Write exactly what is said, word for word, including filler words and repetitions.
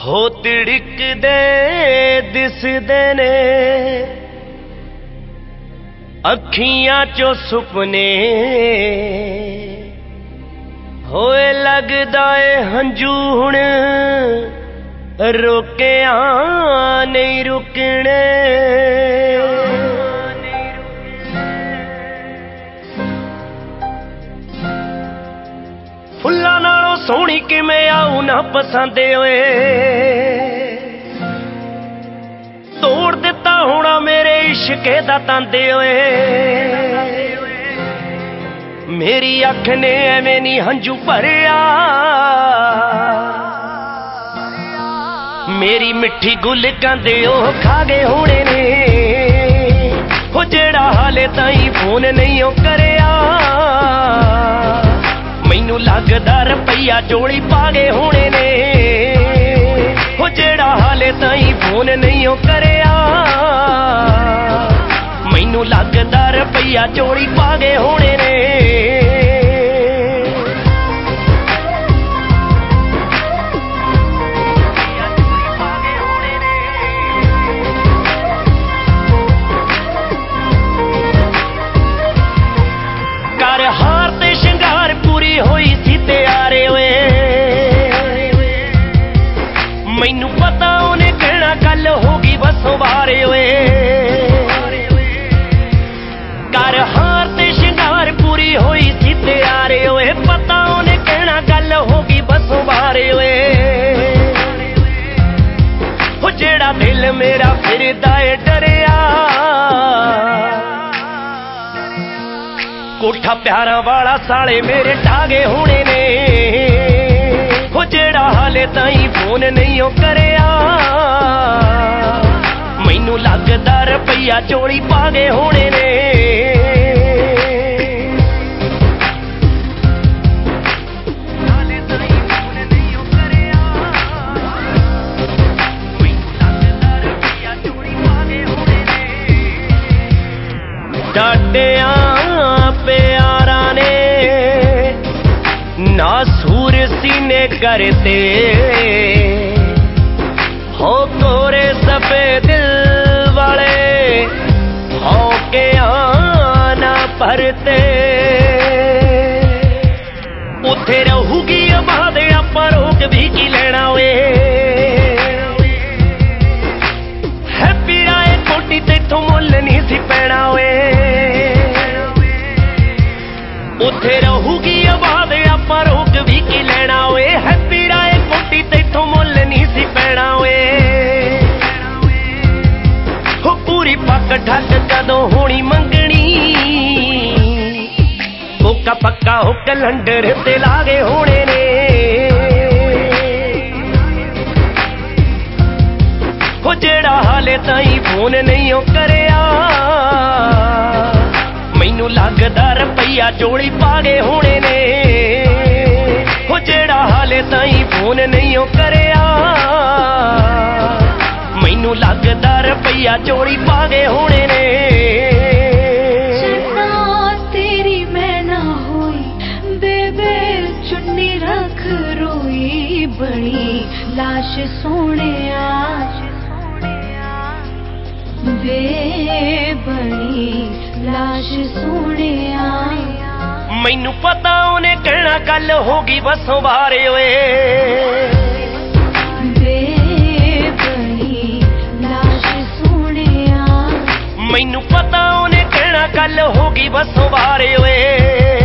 हो तिड़कदे दिसदे ने अखियां चो सुपने होए लगदा ए हंजू हुण रोकिया नहीं रुकने फुल्लां नालों सोहनी किवें आऊं ना पसंद होए तोड़ दिता होना मेरे इश्के दा तांदे होए मेरी अख ने एवें नी हंजू भरिया मेरी मिठी गुल कहंदे ओ खा गए होने ने हो जेड़ा हाले ताईं फोन नहीं ओ करिया मैनू लगदा रुपया जोड़ी पा गए होने ने हो जेड़ा हाले ताईं फोन नहीं ओ करिया मैनू लगदा रुपया जोड़ी पा गए होने ने होई सी तैयारे होए मैनू पता उन्हें कहना गल होगी बसों बारे होए कर हार ते शिंगार पूरी होई सी तैयारे होए पता उन्हें कहना गल होगी बसों बारे होए हो जेड़ा दिल मेरा फिरदा ए डरिया कोठा प्यारा वाला साले मेरे टागे होने ने हो जेड़ा हाले ताईं फोन नहीं ओ करिया मैनू लगदा रुपया चोरी पा गए होने ने डाडिया प्यारा ने ना सूर सीने करते हो कोरे सफेद दिल वाले हो के आना भरते उथे रहूगी आबाद आपां रोक भी की लेना वे है पीराए कोटी तेथों मुल नहीं सी पैना वे उथे रहूगी आबाद आपां रोक भी की लेना वे है पीराए कोटी तेथों मुल नहीं सी पैना वे हो पूरी पक ठक कदों होनी मंगनी कोका पक्का हो कलंडर ते लागे होने ने हो जेड़ा हाले ताईं फोन नहीं ओ करिया मैनू लगदा रुपया जोड़ी पा गए होने ने हो जेड़ा हाले ताईं फोन नहीं ओ करिया मैनू लगदा रुपया जोड़ी पा गए होने ने तेरी मैं ना होई बेबे चुन्नी रख रोई बड़ी लाश सोने वे बड़ी लाश सोने मैनू पता उन्हें कहना गल होगी बसों बारे होए वे बड़ी लाश सोने मैनू पता उन्हें कहना गल होगी बसों बारे होए